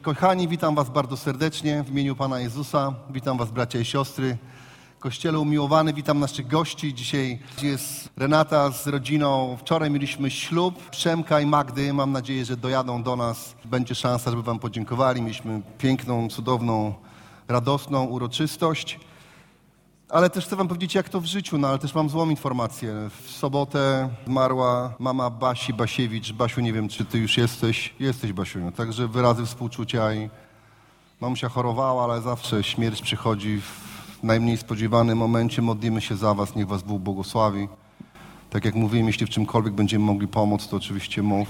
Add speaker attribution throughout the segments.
Speaker 1: Kochani, witam was bardzo serdecznie w imieniu Pana Jezusa. Witam was, bracia i siostry. Kościele umiłowany, witam naszych gości. Dzisiaj jest Renata z rodziną. Wczoraj mieliśmy ślub Przemka i Magdy. Mam nadzieję, że dojadą do nas. Będzie szansa, żeby wam podziękowali. Mieliśmy piękną, cudowną, radosną uroczystość. Ale też chcę wam powiedzieć, jak to w życiu, ale też mam złą informację. W sobotę zmarła mama Basi Basiewicz. Basiu, nie wiem, czy ty już jesteś. Jesteś, Basiuniu. Także wyrazy współczucia i mamusia chorowała, ale zawsze śmierć przychodzi w najmniej spodziewanym momencie. Modlimy się za was, niech was Bóg błogosławi. Tak jak mówiłem, jeśli w czymkolwiek będziemy mogli pomóc, to oczywiście mów.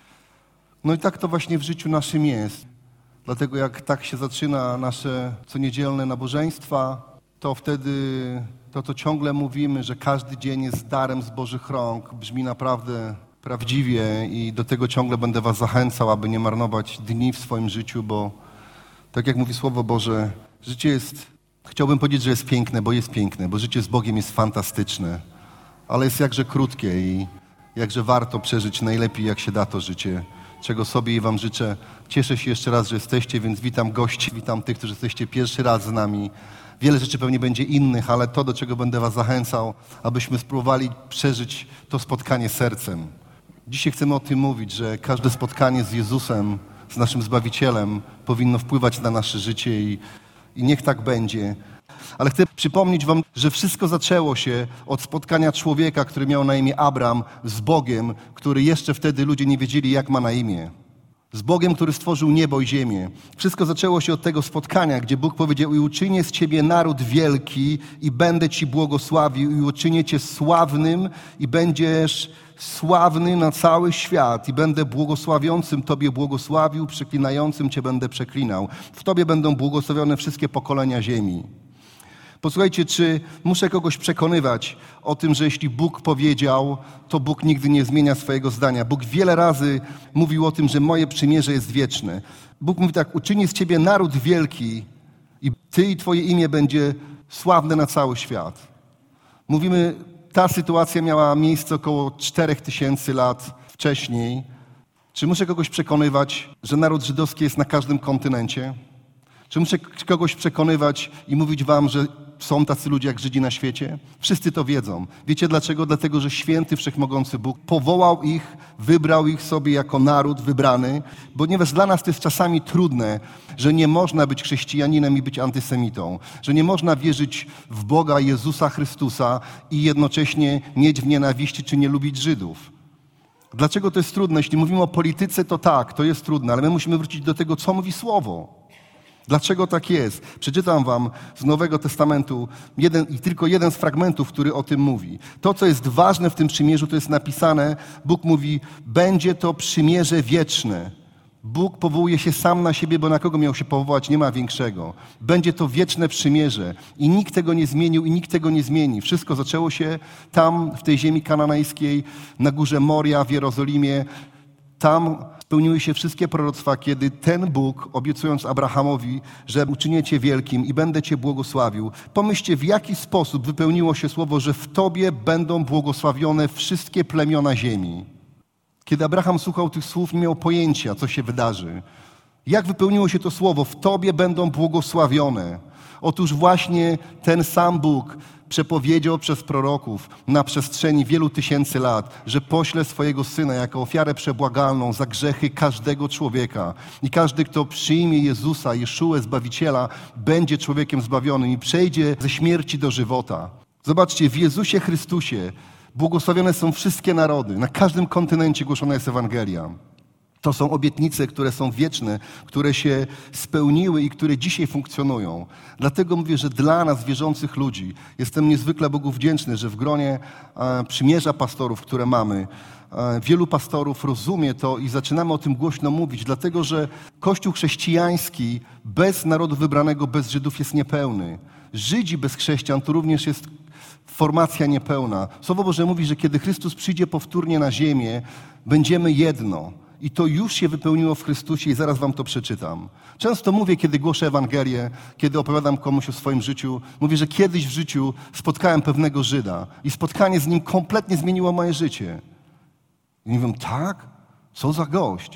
Speaker 1: No i tak to właśnie w życiu naszym jest. Dlatego jak tak się zaczyna nasze coniedzielne nabożeństwa, to wtedy to ciągle mówimy, że każdy dzień jest darem z Bożych rąk. Brzmi naprawdę prawdziwie i do tego ciągle będę was zachęcał, aby nie marnować dni w swoim życiu, bo tak jak mówi Słowo Boże, życie jest, chciałbym powiedzieć, że jest piękne, bo życie z Bogiem jest fantastyczne, ale jest jakże krótkie i jakże warto przeżyć najlepiej, jak się da to życie, czego sobie i wam życzę. Cieszę się jeszcze raz, że jesteście, więc witam gości, witam tych, którzy jesteście pierwszy raz z nami. Wiele rzeczy pewnie będzie innych, ale to, do czego będę was zachęcał, abyśmy spróbowali przeżyć to spotkanie sercem. Dzisiaj chcemy o tym mówić, że każde spotkanie z Jezusem, z naszym Zbawicielem powinno wpływać na nasze życie i niech tak będzie. Ale chcę przypomnieć wam, że wszystko zaczęło się od spotkania człowieka, który miał na imię Abram, z Bogiem, który jeszcze wtedy ludzie nie wiedzieli, jak ma na imię. Z Bogiem, który stworzył niebo i ziemię. Wszystko zaczęło się od tego spotkania, gdzie Bóg powiedział: i uczynię z ciebie naród wielki i będę ci błogosławił i uczynię cię sławnym i będziesz sławny na cały świat i będę błogosławiącym tobie błogosławił, przeklinającym cię będę przeklinał. W tobie będą błogosławione wszystkie pokolenia ziemi. Posłuchajcie, czy muszę kogoś przekonywać o tym, że jeśli Bóg powiedział, to Bóg nigdy nie zmienia swojego zdania. Bóg wiele razy mówił o tym, że moje przymierze jest wieczne. Bóg mówi tak: uczynię z ciebie naród wielki i ty i twoje imię będzie sławne na cały świat. Mówimy, ta sytuacja miała miejsce około 4000 lat wcześniej. Czy muszę kogoś przekonywać, że naród żydowski jest na każdym kontynencie? Czy muszę kogoś przekonywać i mówić wam, że są tacy ludzie jak Żydzi na świecie? Wszyscy to wiedzą. Wiecie dlaczego? Dlatego, że święty, wszechmogący Bóg powołał ich, wybrał ich sobie jako naród wybrany, ponieważ dla nas to jest czasami trudne, że nie można być chrześcijaninem i być antysemitą, że nie można wierzyć w Boga Jezusa Chrystusa i jednocześnie mieć w nienawiści czy nie lubić Żydów. Dlaczego to jest trudne? Jeśli mówimy o polityce, to tak, to jest trudne, ale my musimy wrócić do tego, co mówi Słowo. Dlaczego tak jest? Przeczytam wam z Nowego Testamentu tylko jeden z fragmentów, który o tym mówi. To, co jest ważne w tym przymierzu, to jest napisane, Bóg mówi: będzie to przymierze wieczne. Bóg powołuje się sam na siebie, bo na kogo miał się powołać? Nie ma większego. Będzie to wieczne przymierze i nikt tego nie zmienił i nikt tego nie zmieni. Wszystko zaczęło się tam, w tej ziemi kananejskiej, na górze Moria w Jerozolimie. Tam spełniły się wszystkie proroctwa, kiedy ten Bóg, obiecując Abrahamowi, że uczynię cię wielkim i będę cię błogosławił. Pomyślcie, w jaki sposób wypełniło się słowo, że w tobie będą błogosławione wszystkie plemiona ziemi. Kiedy Abraham słuchał tych słów, nie miał pojęcia, co się wydarzy. Jak wypełniło się to słowo? W tobie będą błogosławione. Otóż właśnie ten sam Bóg przepowiedział przez proroków na przestrzeni wielu tysięcy lat, że pośle swojego Syna jako ofiarę przebłagalną za grzechy każdego człowieka. I każdy, kto przyjmie Jezusa, Jeszułę, Zbawiciela, będzie człowiekiem zbawionym i przejdzie ze śmierci do żywota. Zobaczcie, w Jezusie Chrystusie błogosławione są wszystkie narody. Na każdym kontynencie głoszona jest Ewangelia. To są obietnice, które są wieczne, które się spełniły i które dzisiaj funkcjonują. Dlatego mówię, że dla nas, wierzących ludzi, jestem niezwykle Bogu wdzięczny, że w gronie przymierza pastorów, które mamy, wielu pastorów rozumie to i zaczynamy o tym głośno mówić, dlatego że Kościół chrześcijański bez narodu wybranego, bez Żydów jest niepełny. Żydzi bez chrześcijan to również jest formacja niepełna. Słowo Boże mówi, że kiedy Chrystus przyjdzie powtórnie na ziemię, będziemy jedno. I to już się wypełniło w Chrystusie i zaraz wam to przeczytam. Często mówię, kiedy głoszę Ewangelię, kiedy opowiadam komuś o swoim życiu, mówię, że kiedyś w życiu spotkałem pewnego Żyda i spotkanie z nim kompletnie zmieniło moje życie. I nie wiem, tak? Co za gość?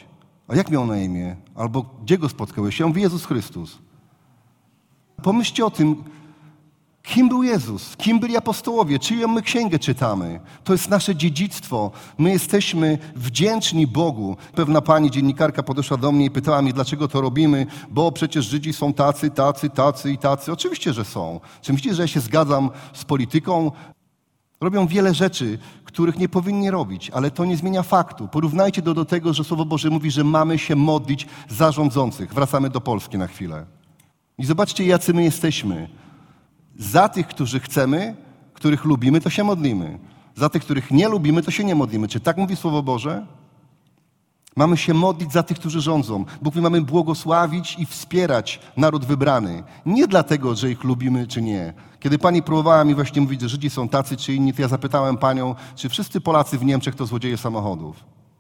Speaker 1: A jak miał na imię? Albo gdzie go spotkałeś? Ja mówię, Jezus Chrystus. Pomyślcie o tym, kim był Jezus, kim byli apostołowie, czyją my księgę czytamy. To jest nasze dziedzictwo. My jesteśmy wdzięczni Bogu. Pewna pani dziennikarka podeszła do mnie i pytała mnie, dlaczego to robimy, bo przecież Żydzi są tacy i tacy. Oczywiście, że są. Czy myślicie, że ja się zgadzam z polityką? Robią wiele rzeczy, których nie powinni robić, ale to nie zmienia faktu. Porównajcie to do tego, że Słowo Boże mówi, że mamy się modlić za rządzących. Wracamy do Polski na chwilę. I zobaczcie, jacy my jesteśmy. Za tych, którzy chcemy, których lubimy, to się modlimy. Za tych, których nie lubimy, to się nie modlimy. Czy tak mówi Słowo Boże? Mamy się modlić za tych, którzy rządzą. Bóg mówi, mamy błogosławić i wspierać naród wybrany. Nie dlatego, że ich lubimy czy nie. Kiedy pani próbowała mi właśnie mówić, że Żydzi są tacy czy inni, to ja zapytałem panią, czy wszyscy Polacy w Niemczech to złodzieje samochodów.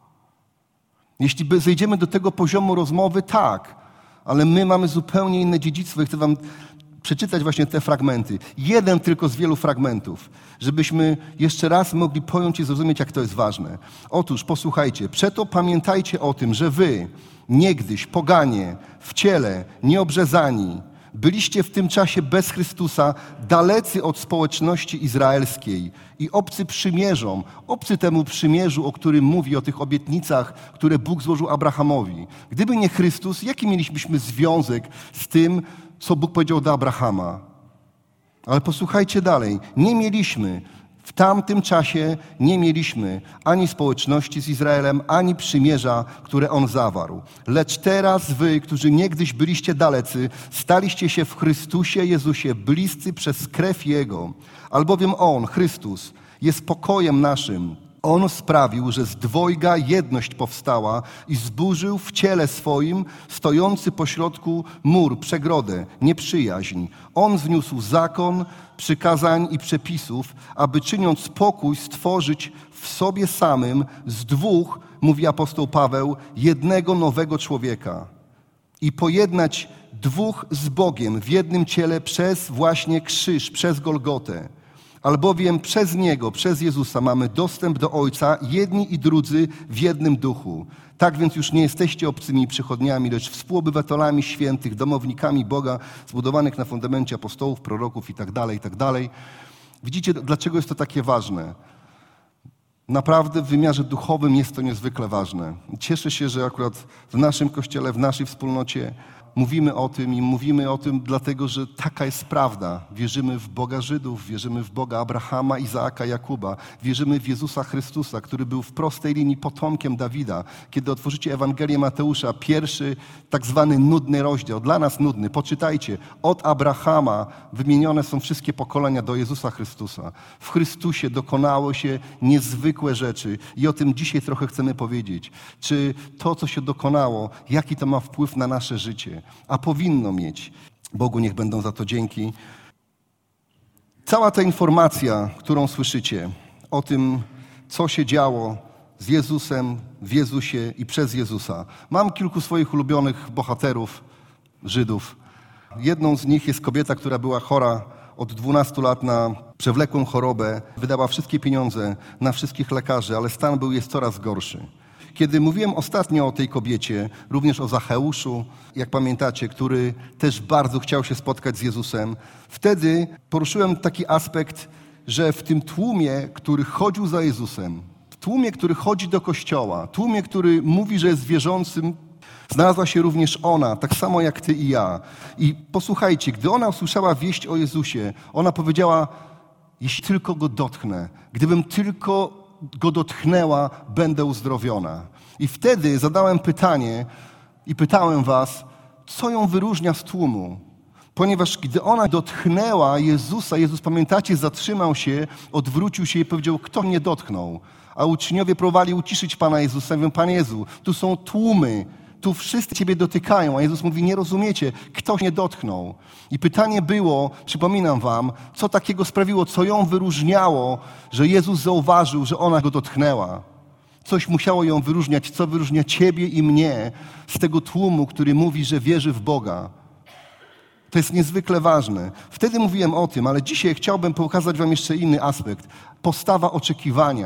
Speaker 1: Jeśli zejdziemy do tego poziomu rozmowy, tak. Ale my mamy zupełnie inne dziedzictwo i chcę wam przeczytać właśnie te fragmenty. Jeden tylko z wielu fragmentów, żebyśmy jeszcze raz mogli pojąć i zrozumieć, jak to jest ważne. Otóż posłuchajcie, przeto pamiętajcie o tym, że wy, niegdyś, poganie, w ciele, nieobrzezani, byliście w tym czasie bez Chrystusa, dalecy od społeczności izraelskiej i obcy przymierzom, obcy temu przymierzu, o którym mówi, o tych obietnicach, które Bóg złożył Abrahamowi. Gdyby nie Chrystus, jaki mielibyśmy związek z tym, co Bóg powiedział do Abrahama? Ale posłuchajcie dalej. W tamtym czasie nie mieliśmy ani społeczności z Izraelem, ani przymierza, które On zawarł. Lecz teraz wy, którzy niegdyś byliście dalecy, staliście się w Chrystusie Jezusie bliscy przez krew Jego. Albowiem On, Chrystus, jest pokojem naszym. On sprawił, że z dwojga jedność powstała i zburzył w ciele swoim stojący pośrodku mur, przegrodę, nieprzyjaźń. On zniósł zakon, przykazań i przepisów, aby czyniąc pokój stworzyć w sobie samym z dwóch, mówi apostoł Paweł, jednego nowego człowieka i pojednać dwóch z Bogiem w jednym ciele przez właśnie krzyż, przez Golgotę. Albowiem przez Niego, przez Jezusa mamy dostęp do Ojca, jedni i drudzy w jednym duchu. Tak więc już nie jesteście obcymi przychodniami, lecz współobywatelami świętych, domownikami Boga, zbudowanych na fundamencie apostołów, proroków itd., itd. Widzicie, dlaczego jest to takie ważne? Naprawdę w wymiarze duchowym jest to niezwykle ważne. Cieszę się, że akurat w naszym Kościele, w naszej wspólnocie mówimy o tym dlatego, że taka jest prawda. Wierzymy w Boga Żydów, wierzymy w Boga Abrahama, Izaaka, Jakuba. Wierzymy w Jezusa Chrystusa, który był w prostej linii potomkiem Dawida. Kiedy otworzycie Ewangelię Mateusza, pierwszy tak zwany nudny rozdział, dla nas nudny, poczytajcie. Od Abrahama wymienione są wszystkie pokolenia do Jezusa Chrystusa. W Chrystusie dokonało się niezwykłe rzeczy i o tym dzisiaj trochę chcemy powiedzieć. Czy to, co się dokonało, jaki to ma wpływ na nasze życie? A powinno mieć. Bogu niech będą za to dzięki. Cała ta informacja, którą słyszycie o tym, co się działo z Jezusem, w Jezusie i przez Jezusa. Mam kilku swoich ulubionych bohaterów, Żydów. Jedną z nich jest kobieta, która była chora od 12 lat na przewlekłą chorobę. Wydała wszystkie pieniądze na wszystkich lekarzy, ale stan był jest coraz gorszy. Kiedy mówiłem ostatnio o tej kobiecie, również o Zacheuszu, jak pamiętacie, który też bardzo chciał się spotkać z Jezusem, wtedy poruszyłem taki aspekt, że w tym tłumie, który chodził za Jezusem, w tłumie, który chodzi do kościoła, tłumie, który mówi, że jest wierzącym, znalazła się również ona, tak samo jak ty i ja. I posłuchajcie, gdy ona usłyszała wieść o Jezusie, ona powiedziała, jeśli tylko Go dotknę, gdybym tylko Go dotknęła, będę uzdrowiona. I wtedy zadałem pytanie i pytałem was, co ją wyróżnia z tłumu? Ponieważ gdy ona dotknęła Jezusa, Jezus, pamiętacie, zatrzymał się, odwrócił się i powiedział, kto mnie dotknął? A uczniowie próbowali uciszyć Pana Jezusa. Mówią, Panie Jezu, tu są tłumy, tu wszyscy Ciebie dotykają. A Jezus mówi, nie rozumiecie, ktoś mnie dotknął. I pytanie było, przypominam wam, co takiego sprawiło, co ją wyróżniało, że Jezus zauważył, że ona Go dotknęła. Coś musiało ją wyróżniać, co wyróżnia Ciebie i mnie z tego tłumu, który mówi, że wierzy w Boga. To jest niezwykle ważne. Wtedy mówiłem o tym, ale dzisiaj chciałbym pokazać wam jeszcze inny aspekt. Postawa oczekiwania.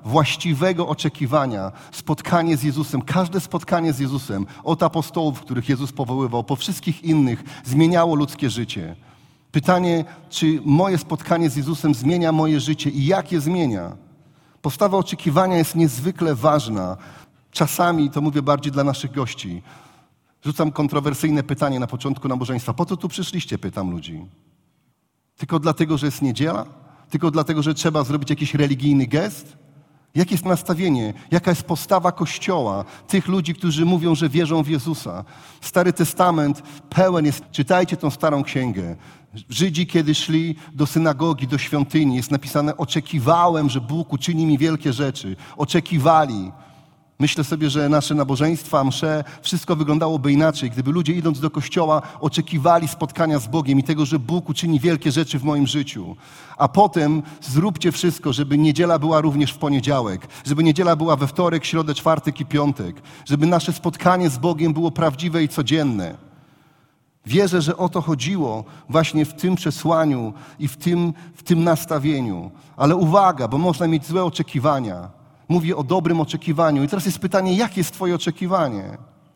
Speaker 1: właściwego oczekiwania, spotkanie z Jezusem, każde spotkanie z Jezusem, od apostołów, których Jezus powoływał, po wszystkich innych, zmieniało ludzkie życie. Pytanie, czy moje spotkanie z Jezusem zmienia moje życie i jak je zmienia? Postawa oczekiwania jest niezwykle ważna. Czasami, to mówię bardziej dla naszych gości, rzucam kontrowersyjne pytanie na początku nabożeństwa. Po co tu przyszliście, pytam ludzi. Tylko dlatego, że jest niedziela? Tylko dlatego, że trzeba zrobić jakiś religijny gest? Jakie jest nastawienie? Jaka jest postawa Kościoła? Tych ludzi, którzy mówią, że wierzą w Jezusa. Stary Testament pełen jest. Czytajcie tą starą księgę. Żydzi, kiedy szli do synagogi, do świątyni, jest napisane: oczekiwałem, że Bóg uczyni mi wielkie rzeczy. Oczekiwali. Myślę sobie, że nasze nabożeństwa, msze, wszystko wyglądałoby inaczej, gdyby ludzie, idąc do kościoła, oczekiwali spotkania z Bogiem i tego, że Bóg uczyni wielkie rzeczy w moim życiu. A potem zróbcie wszystko, żeby niedziela była również w poniedziałek, żeby niedziela była we wtorek, środę, czwartek i piątek, żeby nasze spotkanie z Bogiem było prawdziwe i codzienne. Wierzę, że o to chodziło właśnie w tym przesłaniu i w tym nastawieniu. Ale uwaga, bo można mieć złe oczekiwania. Mówię o dobrym oczekiwaniu. I teraz jest pytanie, jakie jest twoje oczekiwanie?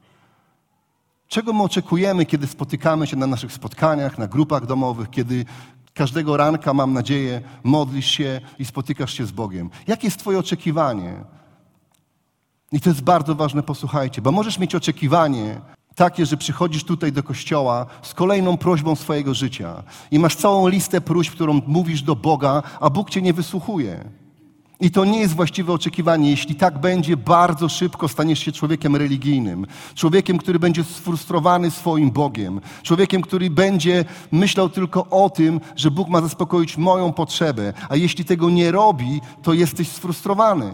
Speaker 1: Czego my oczekujemy, kiedy spotykamy się na naszych spotkaniach, na grupach domowych, kiedy każdego ranka, mam nadzieję, modlisz się i spotykasz się z Bogiem? Jakie jest twoje oczekiwanie? I to jest bardzo ważne, posłuchajcie, bo możesz mieć oczekiwanie takie, że przychodzisz tutaj do kościoła z kolejną prośbą swojego życia i masz całą listę próśb, którą mówisz do Boga, a Bóg cię nie wysłuchuje. I to nie jest właściwe oczekiwanie. Jeśli tak będzie, bardzo szybko staniesz się człowiekiem religijnym. Człowiekiem, który będzie sfrustrowany swoim Bogiem. Człowiekiem, który będzie myślał tylko o tym, że Bóg ma zaspokoić moją potrzebę. A jeśli tego nie robi, to jesteś sfrustrowany.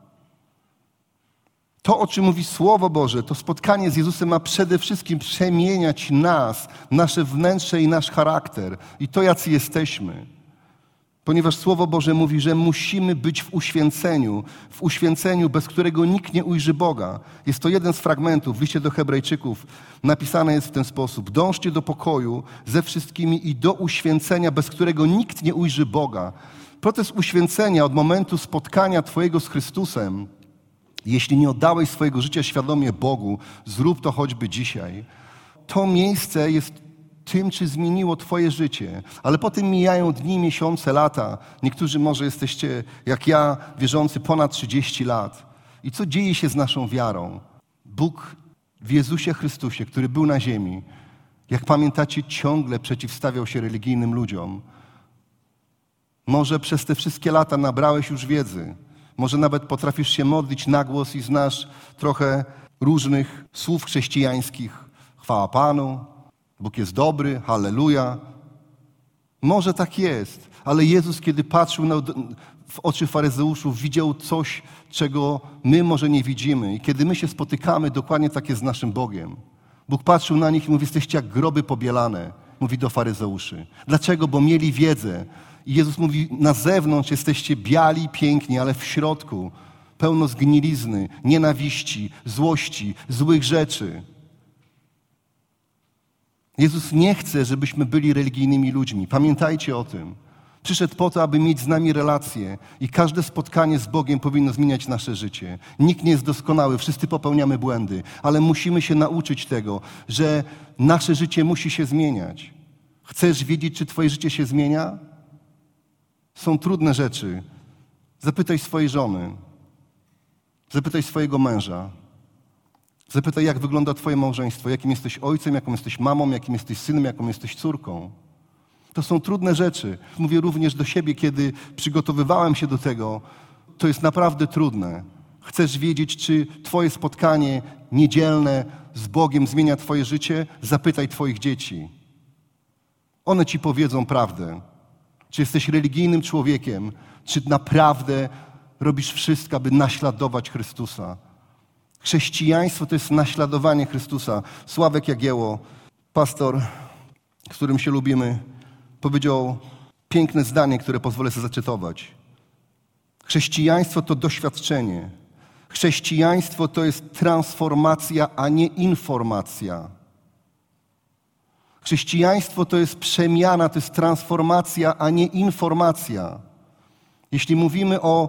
Speaker 1: To, o czym mówi Słowo Boże, to spotkanie z Jezusem ma przede wszystkim przemieniać nas, nasze wnętrze i nasz charakter. I to, jacy jesteśmy. Ponieważ Słowo Boże mówi, że musimy być w uświęceniu, bez którego nikt nie ujrzy Boga. Jest to jeden z fragmentów w liście do Hebrajczyków. Napisane jest w ten sposób: dążcie do pokoju ze wszystkimi i do uświęcenia, bez którego nikt nie ujrzy Boga. Proces uświęcenia od momentu spotkania twojego z Chrystusem, jeśli nie oddałeś swojego życia świadomie Bogu, zrób to choćby dzisiaj. To miejsce jest tym, czy zmieniło twoje życie. Ale potem mijają dni, miesiące, lata. Niektórzy może jesteście, jak ja, wierzący ponad 30 lat. I co dzieje się z naszą wiarą? Bóg w Jezusie Chrystusie, który był na ziemi, jak pamiętacie, ciągle przeciwstawiał się religijnym ludziom. Może przez te wszystkie lata nabrałeś już wiedzy. Może nawet potrafisz się modlić na głos i znasz trochę różnych słów chrześcijańskich. Chwała Panu, Bóg jest dobry, halleluja. Może tak jest, ale Jezus, kiedy patrzył w oczy faryzeuszów, widział coś, czego my może nie widzimy. I kiedy my się spotykamy, dokładnie tak jest z naszym Bogiem. Bóg patrzył na nich i mówi: jesteście jak groby pobielane, mówi do faryzeuszy. Dlaczego? Bo mieli wiedzę. I Jezus mówi: na zewnątrz jesteście biali, piękni, ale w środku pełno zgnilizny, nienawiści, złości, złych rzeczy. Jezus nie chce, żebyśmy byli religijnymi ludźmi. Pamiętajcie o tym. Przyszedł po to, aby mieć z nami relacje i każde spotkanie z Bogiem powinno zmieniać nasze życie. Nikt nie jest doskonały, wszyscy popełniamy błędy, ale musimy się nauczyć tego, że nasze życie musi się zmieniać. Chcesz wiedzieć, czy twoje życie się zmienia? Są trudne rzeczy. Zapytaj swojej żony. Zapytaj swojego męża. Zapytaj, jak wygląda twoje małżeństwo, jakim jesteś ojcem, jaką jesteś mamą, jakim jesteś synem, jaką jesteś córką. To są trudne rzeczy. Mówię również do siebie, kiedy przygotowywałem się do tego. To jest naprawdę trudne. Chcesz wiedzieć, czy twoje spotkanie niedzielne z Bogiem zmienia twoje życie? Zapytaj twoich dzieci. One ci powiedzą prawdę. Czy jesteś religijnym człowiekiem, czy naprawdę robisz wszystko, aby naśladować Chrystusa. Chrześcijaństwo to jest naśladowanie Chrystusa. Sławek Jagiełło, pastor, z którym się lubimy, powiedział piękne zdanie, które pozwolę sobie zacytować. Chrześcijaństwo to doświadczenie. Chrześcijaństwo to jest transformacja, a nie informacja. Chrześcijaństwo to jest przemiana, to jest transformacja, a nie informacja. Jeśli mówimy o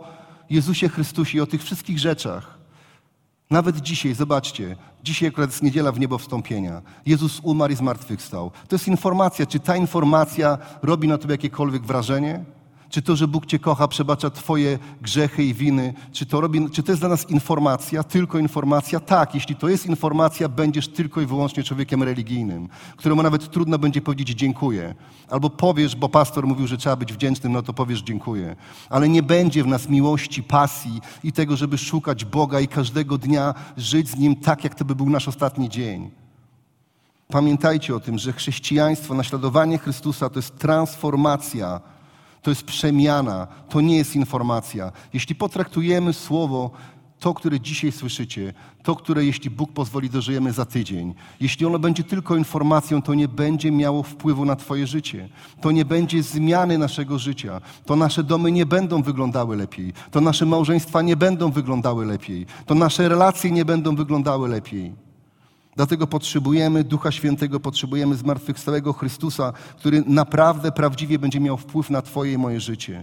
Speaker 1: Jezusie Chrystusie i o tych wszystkich rzeczach. Nawet dzisiaj, zobaczcie, dzisiaj akurat jest niedziela w niebo wstąpienia. Jezus umarł i zmartwychwstał. To jest informacja. Czy ta informacja robi na tobie jakiekolwiek wrażenie? Czy to, że Bóg cię kocha, przebacza twoje grzechy i winy? Czy to jest dla nas informacja, tylko informacja? Tak, jeśli to jest informacja, będziesz tylko i wyłącznie człowiekiem religijnym, któremu nawet trudno będzie powiedzieć dziękuję. Albo powiesz, bo pastor mówił, że trzeba być wdzięcznym, no to powiesz dziękuję. Ale nie będzie w nas miłości, pasji i tego, żeby szukać Boga i każdego dnia żyć z Nim tak, jak to by był nasz ostatni dzień. Pamiętajcie o tym, że chrześcijaństwo, naśladowanie Chrystusa to jest transformacja. To jest przemiana, to nie jest informacja. Jeśli potraktujemy słowo, to, które dzisiaj słyszycie, to, które jeśli Bóg pozwoli, dożyjemy za tydzień, jeśli ono będzie tylko informacją, to nie będzie miało wpływu na twoje życie. To nie będzie zmiany naszego życia. To nasze domy nie będą wyglądały lepiej. To nasze małżeństwa nie będą wyglądały lepiej. To nasze relacje nie będą wyglądały lepiej. Dlatego potrzebujemy Ducha Świętego, potrzebujemy zmartwychwstałego Chrystusa, który naprawdę, prawdziwie będzie miał wpływ na twoje i moje życie.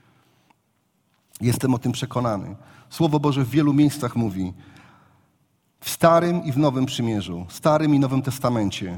Speaker 1: Jestem o tym przekonany. Słowo Boże w wielu miejscach mówi, w Starym i w Nowym Przymierzu, w Starym i Nowym Testamencie,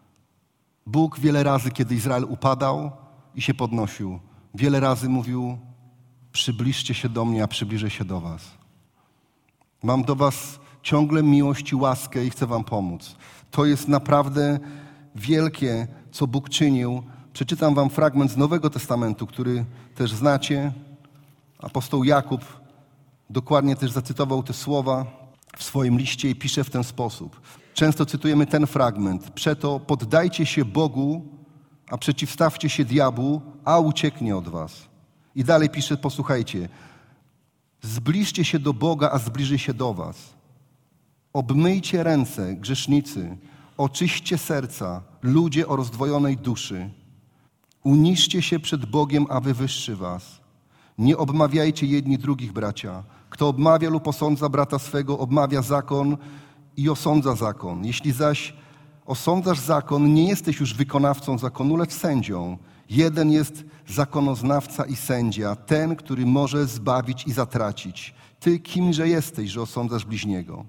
Speaker 1: Bóg wiele razy, kiedy Izrael upadał i się podnosił, wiele razy mówił, przybliżcie się do mnie, a przybliżę się do was. Mam do was ciągle miłość i łaskę i chcę wam pomóc. To jest naprawdę wielkie, co Bóg czynił. Przeczytam wam fragment z Nowego Testamentu, który też znacie. Apostoł Jakub dokładnie też zacytował te słowa w swoim liście i pisze w ten sposób. Często cytujemy ten fragment. Przeto poddajcie się Bogu, a przeciwstawcie się diabłu, a ucieknie od was. I dalej pisze, posłuchajcie. Zbliżcie się do Boga, a zbliży się do was. Obmyjcie ręce, grzesznicy, oczyśćcie serca, ludzie o rozdwojonej duszy. Uniżcie się przed Bogiem, a wywyższy was. Nie obmawiajcie jedni drugich, bracia. Kto obmawia lub osądza brata swego, obmawia zakon i osądza zakon. Jeśli zaś osądzasz zakon, nie jesteś już wykonawcą zakonu, lecz sędzią. Jeden jest zakonoznawca i sędzia, ten, który może zbawić i zatracić. Ty kimże jesteś, że osądzasz bliźniego?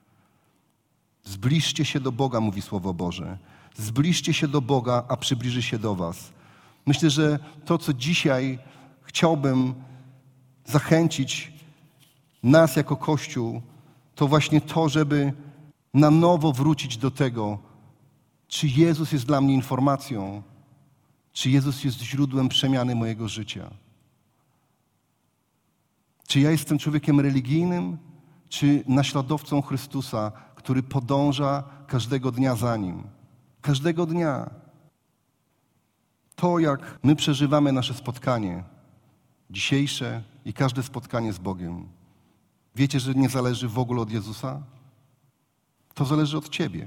Speaker 1: Zbliżcie się do Boga, mówi Słowo Boże. Zbliżcie się do Boga, a przybliży się do was. Myślę, że to, co dzisiaj chciałbym zachęcić nas jako Kościół, to właśnie to, żeby na nowo wrócić do tego, czy Jezus jest dla mnie informacją, czy Jezus jest źródłem przemiany mojego życia. Czy ja jestem człowiekiem religijnym, czy naśladowcą Chrystusa, który podąża każdego dnia za Nim. Każdego dnia. To, jak my przeżywamy nasze spotkanie dzisiejsze i każde spotkanie z Bogiem. Wiecie, że nie zależy w ogóle od Jezusa? To zależy od ciebie.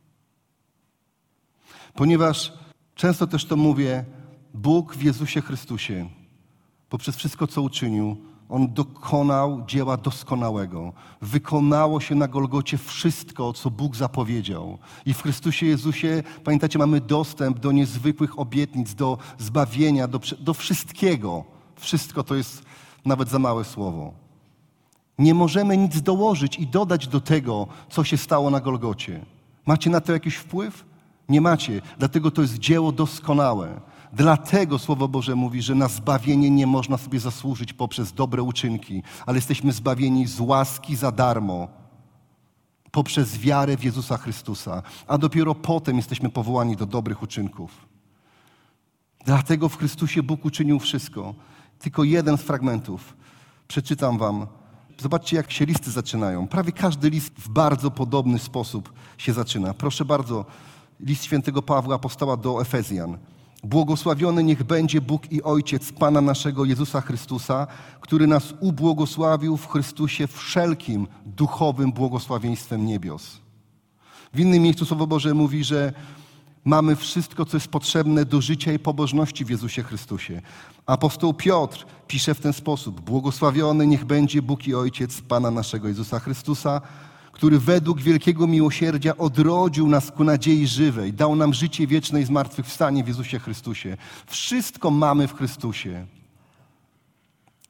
Speaker 1: Ponieważ często też to mówię, Bóg w Jezusie Chrystusie, poprzez wszystko, co uczynił, On dokonał dzieła doskonałego. Wykonało się na Golgocie wszystko, co Bóg zapowiedział. I w Chrystusie Jezusie, pamiętacie, mamy dostęp do niezwykłych obietnic, do zbawienia, do wszystkiego. Wszystko to jest nawet za małe słowo. Nie możemy nic dołożyć i dodać do tego, co się stało na Golgocie. Macie na to jakiś wpływ? Nie macie. Dlatego to jest dzieło doskonałe. Dlatego Słowo Boże mówi, że na zbawienie nie można sobie zasłużyć poprzez dobre uczynki, ale jesteśmy zbawieni z łaski za darmo, poprzez wiarę w Jezusa Chrystusa, a dopiero potem jesteśmy powołani do dobrych uczynków. Dlatego w Chrystusie Bóg uczynił wszystko. Tylko jeden z fragmentów przeczytam wam. Zobaczcie, jak się listy zaczynają. Prawie każdy list w bardzo podobny sposób się zaczyna. Proszę bardzo, list świętego Pawła, apostoła do Efezjan. Błogosławiony niech będzie Bóg i Ojciec Pana naszego Jezusa Chrystusa, który nas ubłogosławił w Chrystusie wszelkim duchowym błogosławieństwem niebios. W innym miejscu Słowo Boże mówi, że mamy wszystko, co jest potrzebne do życia i pobożności w Jezusie Chrystusie. Apostoł Piotr pisze w ten sposób. Błogosławiony niech będzie Bóg i Ojciec Pana naszego Jezusa Chrystusa, który według wielkiego miłosierdzia odrodził nas ku nadziei żywej, dał nam życie wieczne i zmartwychwstanie w Jezusie Chrystusie. Wszystko mamy w Chrystusie.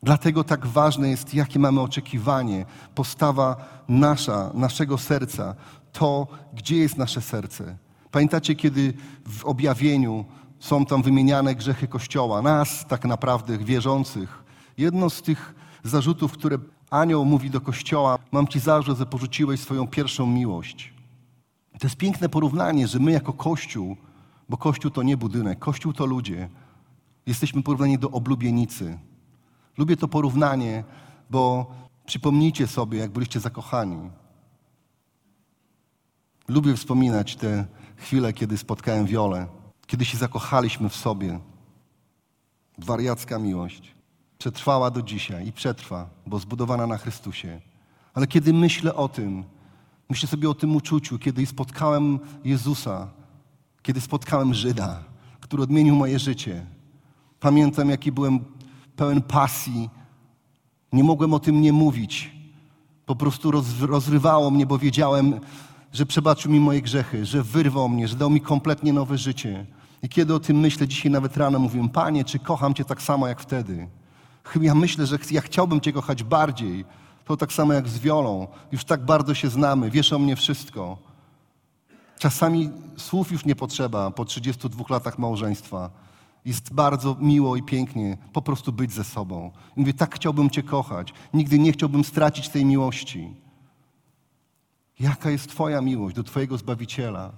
Speaker 1: Dlatego tak ważne jest, jakie mamy oczekiwanie, postawa naszego serca, to, gdzie jest nasze serce. Pamiętacie, kiedy w objawieniu są tam wymieniane grzechy Kościoła, nas tak naprawdę wierzących. Jedno z tych zarzutów, które anioł mówi do Kościoła, mam Ci zarzut, że porzuciłeś swoją pierwszą miłość. To jest piękne porównanie, że my jako Kościół, bo Kościół to nie budynek, Kościół to ludzie, jesteśmy porównani do oblubienicy. Lubię to porównanie, bo przypomnijcie sobie, jak byliście zakochani. Lubię wspominać te chwile, kiedy spotkałem Wiolę, kiedy się zakochaliśmy w sobie. Wariacka miłość. Przetrwała do dzisiaj i przetrwa, bo zbudowana na Chrystusie. Ale kiedy myślę o tym, myślę sobie o tym uczuciu, kiedy spotkałem Jezusa, kiedy spotkałem Żyda, który odmienił moje życie. Pamiętam, jaki byłem pełen pasji. Nie mogłem o tym nie mówić. Po prostu rozrywało mnie, bo wiedziałem, że przebaczył mi moje grzechy, że wyrwał mnie, że dał mi kompletnie nowe życie. I kiedy o tym myślę, dzisiaj nawet rano mówiłem, Panie, czy kocham Cię tak samo jak wtedy? Ja myślę, że ja chciałbym Cię kochać bardziej. To tak samo jak z Wiolą. Już tak bardzo się znamy, wiesz o mnie wszystko. Czasami słów już nie potrzeba po 32 latach małżeństwa. Jest bardzo miło i pięknie po prostu być ze sobą. I mówię, tak chciałbym Cię kochać. Nigdy nie chciałbym stracić tej miłości. Jaka jest Twoja miłość do Twojego Zbawiciela?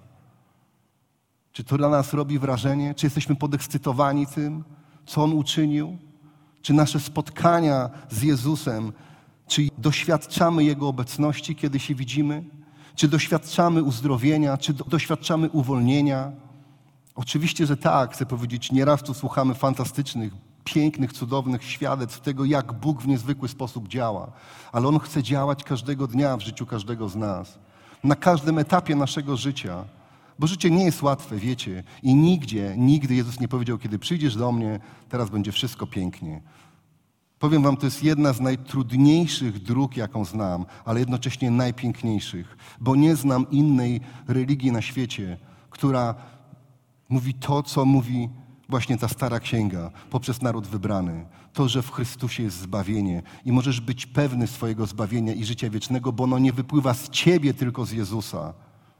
Speaker 1: Czy to dla nas robi wrażenie? Czy jesteśmy podekscytowani tym, co On uczynił? Czy nasze spotkania z Jezusem, czy doświadczamy Jego obecności, kiedy się widzimy? Czy doświadczamy uzdrowienia? Czy doświadczamy uwolnienia? Oczywiście, że tak, chcę powiedzieć, nieraz tu słuchamy fantastycznych, pięknych, cudownych świadectw tego, jak Bóg w niezwykły sposób działa. Ale On chce działać każdego dnia w życiu każdego z nas. Na każdym etapie naszego życia. Bo życie nie jest łatwe, wiecie. I nigdy Jezus nie powiedział, kiedy przyjdziesz do mnie, teraz będzie wszystko pięknie. Powiem wam, to jest jedna z najtrudniejszych dróg, jaką znam, ale jednocześnie najpiękniejszych. Bo nie znam innej religii na świecie, która mówi to, co mówi właśnie ta stara księga poprzez naród wybrany. To, że w Chrystusie jest zbawienie i możesz być pewny swojego zbawienia i życia wiecznego, bo ono nie wypływa z ciebie, tylko z Jezusa.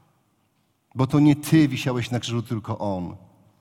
Speaker 1: Bo to nie ty wisiałeś na krzyżu, tylko On.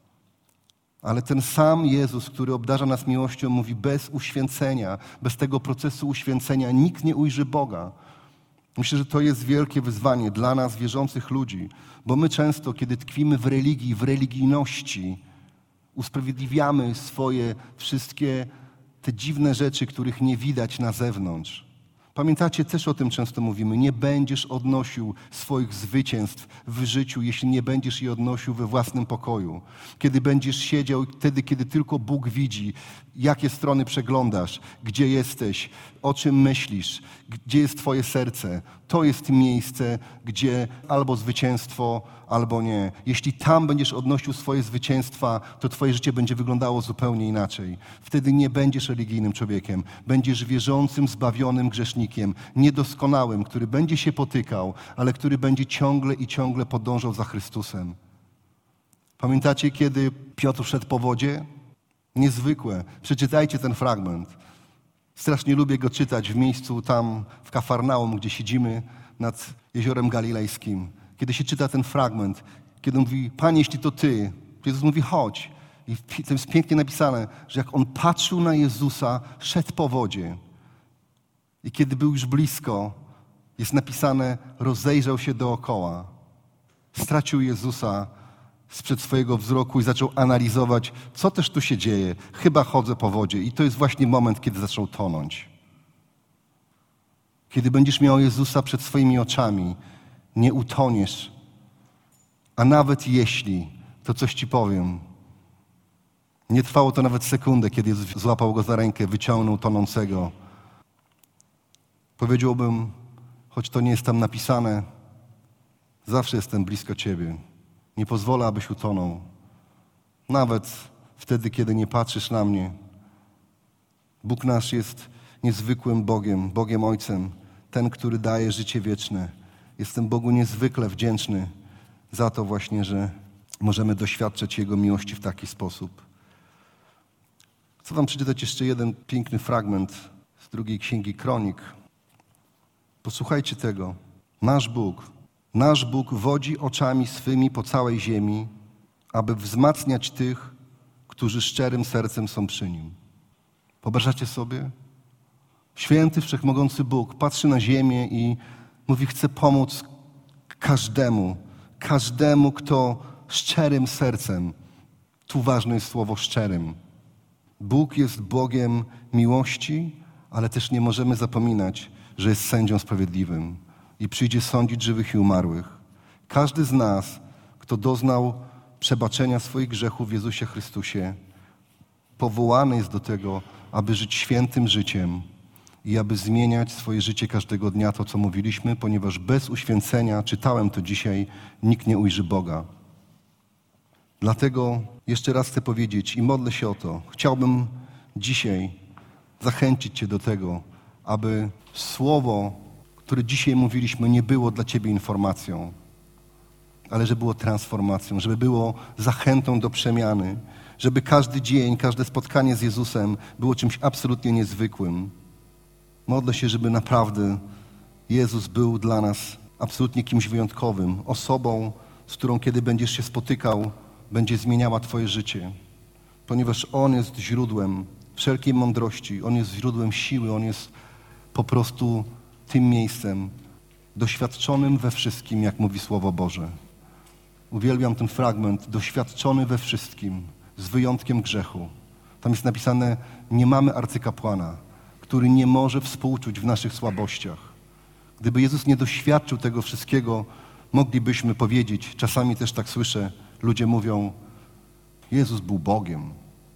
Speaker 1: Ale ten sam Jezus, który obdarza nas miłością, mówi bez uświęcenia, bez tego procesu uświęcenia nikt nie ujrzy Boga. Myślę, że to jest wielkie wyzwanie dla nas, wierzących ludzi, bo my często, kiedy tkwimy w religii, w religijności, usprawiedliwiamy swoje wszystkie te dziwne rzeczy, których nie widać na zewnątrz. Pamiętacie, też o tym często mówimy, nie będziesz odnosił swoich zwycięstw w życiu, jeśli nie będziesz je odnosił we własnym pokoju. Kiedy będziesz siedział, wtedy, kiedy tylko Bóg widzi, jakie strony przeglądasz, gdzie jesteś, o czym myślisz, gdzie jest twoje serce. To jest miejsce, gdzie albo zwycięstwo, albo nie. Jeśli tam będziesz odnosił swoje zwycięstwa, to twoje życie będzie wyglądało zupełnie inaczej. Wtedy nie będziesz religijnym człowiekiem. Będziesz wierzącym, zbawionym grzesznikiem, niedoskonałym, który będzie się potykał, ale który będzie ciągle i ciągle podążał za Chrystusem. Pamiętacie, kiedy Piotr szedł po wodzie? Niezwykłe. Przeczytajcie ten fragment. Strasznie lubię go czytać w miejscu tam w Kafarnaum, gdzie siedzimy nad Jeziorem Galilejskim. Kiedy się czyta ten fragment, kiedy on mówi, Panie, jeśli to Ty, Jezus mówi, chodź. I to jest pięknie napisane, że jak on patrzył na Jezusa, szedł po wodzie. I kiedy był już blisko, jest napisane, rozejrzał się dookoła. Stracił Jezusa sprzed swojego wzroku i zaczął analizować, co też tu się dzieje. Chyba chodzę po wodzie. I to jest właśnie moment, kiedy zaczął tonąć. Kiedy będziesz miał Jezusa przed swoimi oczami, nie utoniesz. A nawet jeśli, to coś ci powiem. Nie trwało to nawet sekundę, kiedy Jezus złapał go za rękę, wyciągnął tonącego. Powiedziałbym, choć to nie jest tam napisane, zawsze jestem blisko Ciebie. Nie pozwolę, abyś utonął. Nawet wtedy, kiedy nie patrzysz na mnie. Bóg nasz jest niezwykłym Bogiem, Bogiem Ojcem. Ten, który daje życie wieczne. Jestem Bogu niezwykle wdzięczny za to właśnie, że możemy doświadczać Jego miłości w taki sposób. Chcę wam przeczytać jeszcze jeden piękny fragment z drugiej Księgi Kronik. Posłuchajcie tego. Nasz Bóg wodzi oczami swymi po całej ziemi, aby wzmacniać tych, którzy szczerym sercem są przy Nim. Wyobrażacie sobie? Święty, wszechmogący Bóg patrzy na ziemię i mówi, chce pomóc każdemu, kto szczerym sercem, tu ważne jest słowo szczerym. Bóg jest Bogiem miłości, ale też nie możemy zapominać, że jest sędzią sprawiedliwym i przyjdzie sądzić żywych i umarłych. Każdy z nas, kto doznał przebaczenia swoich grzechów w Jezusie Chrystusie, powołany jest do tego, aby żyć świętym życiem i aby zmieniać swoje życie każdego dnia, to co mówiliśmy, ponieważ bez uświęcenia, czytałem to dzisiaj, nikt nie ujrzy Boga. Dlatego jeszcze raz chcę powiedzieć i modlę się o to. Chciałbym dzisiaj zachęcić Cię do tego, aby słowo, które dzisiaj mówiliśmy, nie było dla Ciebie informacją, ale żeby było transformacją, żeby było zachętą do przemiany, żeby każdy dzień, każde spotkanie z Jezusem było czymś absolutnie niezwykłym. Modlę się, żeby naprawdę Jezus był dla nas absolutnie kimś wyjątkowym, osobą, z którą kiedy będziesz się spotykał, będzie zmieniała Twoje życie, ponieważ On jest źródłem wszelkiej mądrości, On jest źródłem siły, On jest po prostu tym miejscem doświadczonym we wszystkim, jak mówi Słowo Boże. Uwielbiam ten fragment, doświadczony we wszystkim, z wyjątkiem grzechu. Tam jest napisane, nie mamy arcykapłana, który nie może współczuć w naszych słabościach. Gdyby Jezus nie doświadczył tego wszystkiego, moglibyśmy powiedzieć, czasami też tak słyszę, ludzie mówią, Jezus był Bogiem.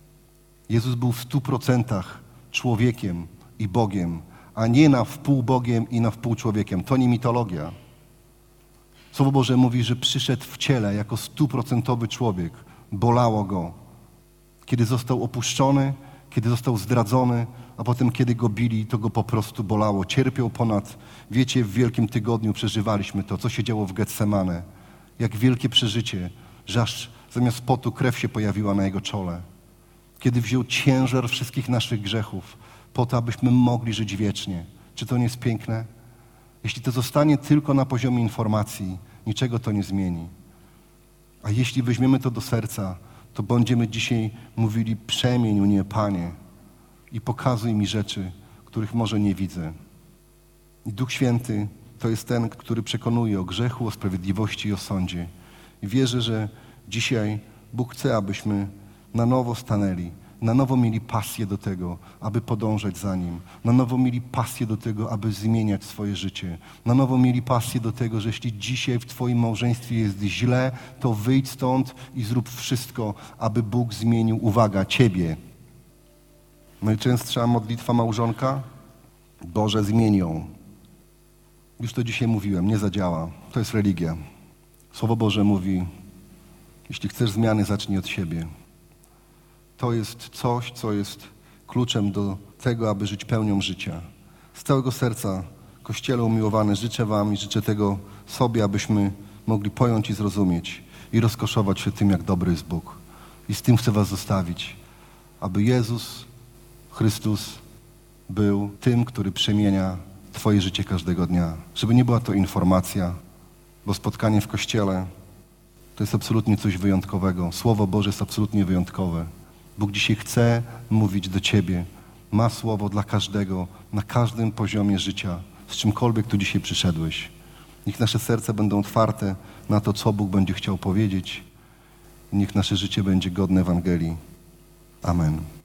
Speaker 1: Jezus był w 100% człowiekiem i Bogiem, a nie na wpół Bogiem i na wpół człowiekiem. To nie mitologia. Słowo Boże mówi, że przyszedł w ciele jako 100% człowiek. Bolało Go. Kiedy został opuszczony, kiedy został zdradzony, a potem kiedy Go bili, to Go po prostu bolało. Cierpiał ponad, wiecie, w Wielkim Tygodniu przeżywaliśmy to, co się działo w Getsemane. Jak wielkie przeżycie, że aż zamiast potu krew się pojawiła na Jego czole. Kiedy wziął ciężar wszystkich naszych grzechów po to, abyśmy mogli żyć wiecznie. Czy to nie jest piękne? Jeśli to zostanie tylko na poziomie informacji, niczego to nie zmieni. A jeśli weźmiemy to do serca, to będziemy dzisiaj mówili, przemień mnie, Panie, i pokazuj mi rzeczy, których może nie widzę. I Duch Święty to jest ten, który przekonuje o grzechu, o sprawiedliwości i o sądzie. I wierzę, że dzisiaj Bóg chce, abyśmy na nowo stanęli, na nowo mieli pasję do tego, aby podążać za Nim. Na nowo mieli pasję do tego, aby zmieniać swoje życie. Na nowo mieli pasję do tego, że jeśli dzisiaj w Twoim małżeństwie jest źle, to wyjdź stąd i zrób wszystko, aby Bóg zmienił, uwaga, Ciebie. Najczęstsza modlitwa małżonka? Boże, zmień ją. Już to dzisiaj mówiłem, nie zadziała. To jest religia. Słowo Boże mówi, jeśli chcesz zmiany, zacznij od siebie. To jest coś, co jest kluczem do tego, aby żyć pełnią życia. Z całego serca, Kościele umiłowany, życzę Wam i życzę tego sobie, abyśmy mogli pojąć i zrozumieć i rozkoszować się tym, jak dobry jest Bóg. I z tym chcę Was zostawić, aby Jezus Chrystus był tym, który przemienia Twoje życie każdego dnia. Żeby nie była to informacja, bo spotkanie w Kościele to jest absolutnie coś wyjątkowego. Słowo Boże jest absolutnie wyjątkowe. Bóg dzisiaj chce mówić do Ciebie. Ma słowo dla każdego, na każdym poziomie życia, z czymkolwiek tu dzisiaj przyszedłeś. Niech nasze serca będą otwarte na to, co Bóg będzie chciał powiedzieć. Niech nasze życie będzie godne Ewangelii. Amen.